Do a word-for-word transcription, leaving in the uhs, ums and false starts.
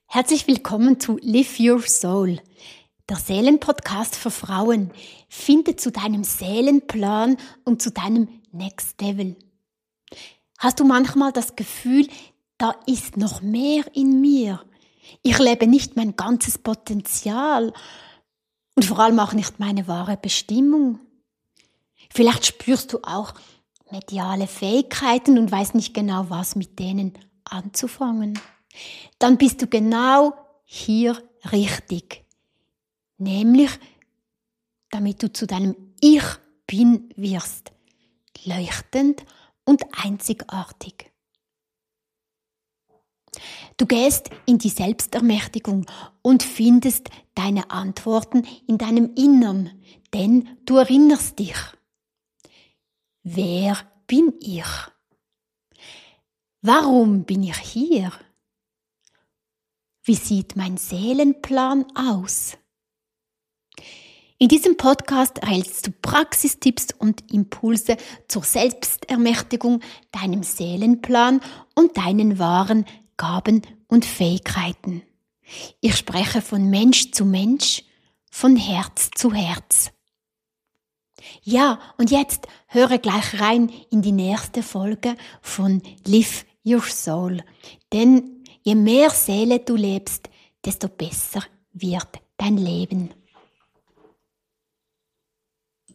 Herzlich willkommen zu Live Your Soul, der Seelenpodcast für Frauen. Finde zu deinem Seelenplan und zu deinem Next Level. Hast du manchmal das Gefühl, da ist noch mehr in mir? Ich lebe nicht mein ganzes Potenzial und vor allem auch nicht meine wahre Bestimmung. Vielleicht spürst du auch mediale Fähigkeiten und weißt nicht genau, was mit denen anzufangen. Dann bist du genau hier richtig. Nämlich, damit du zu deinem Ich Bin wirst. Leuchtend und einzigartig. Du gehst in die Selbstermächtigung und findest deine Antworten in deinem Innern, denn du erinnerst dich. Wer bin ich? Warum bin ich hier? Wie sieht mein Seelenplan aus? In diesem Podcast erhältst du Praxistipps und Impulse zur Selbstermächtigung, deinem Seelenplan und deinen wahren Gaben und Fähigkeiten. Ich spreche von Mensch zu Mensch, von Herz zu Herz. Ja, und jetzt höre gleich rein in die nächste Folge von Live Your Soul. Denn je mehr Seele du lebst, desto besser wird dein Leben.